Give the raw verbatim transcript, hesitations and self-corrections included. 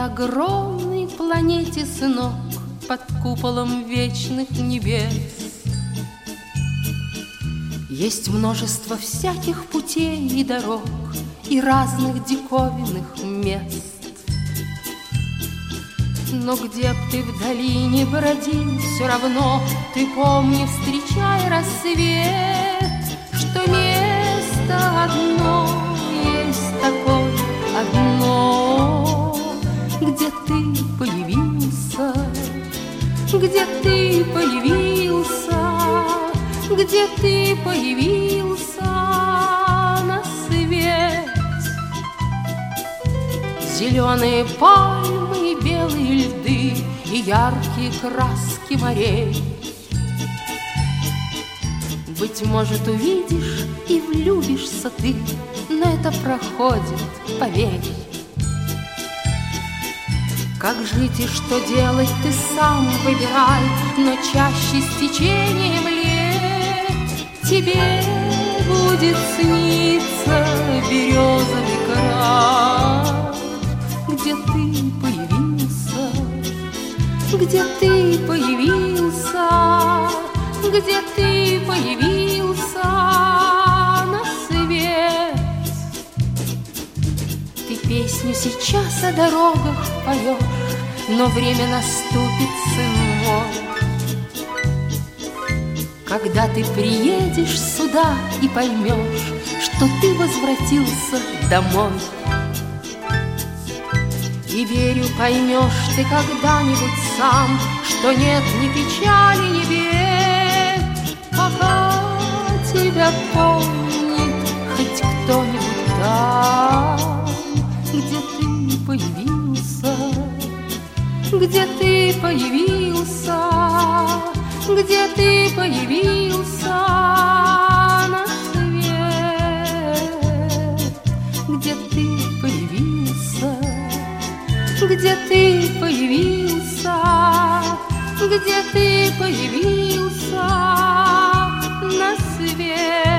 огромной планете снов под куполом вечных небес есть множество всяких путей и дорог и разных диковинных мест. Но где б ты в долине бродил, все равно ты помни, встречай рассвет, что место одно есть такое одно, где ты появился, где ты появился, где ты появился на свет. Зеленые пальмы и белые льды и яркие краски морей. Быть может, увидишь и влюбишься ты, но это проходит, поверь. Как жить и что делать, ты сам выбирай, но чаще с течением лет тебе будет сниться березовый край, где ты появился, где ты появился, где ты появился на свет. Ты песню сейчас о дорогах поешь, но время наступит, сын мой, когда ты приедешь сюда и поймешь, что ты возвратился домой. И верю, поймешь ты когда-нибудь сам, что нет ни печали, ни бед, пока тебя помнит хоть кто-нибудь там, где ты появился, где ты появился, где ты появился на свет, где ты появился, где ты появился, где ты появился на свет.